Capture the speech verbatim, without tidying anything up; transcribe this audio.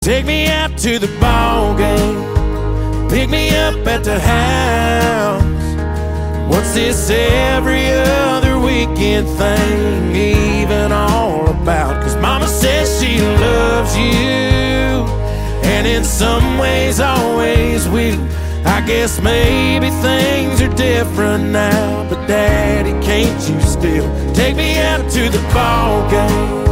Take me out to the ball game, pick me up at the house. What's this every other weekend thing even all about? Cause mama says she loves you, and in some ways always will. I guess maybe things are different now, but daddy, can't you still take me out to the ball game?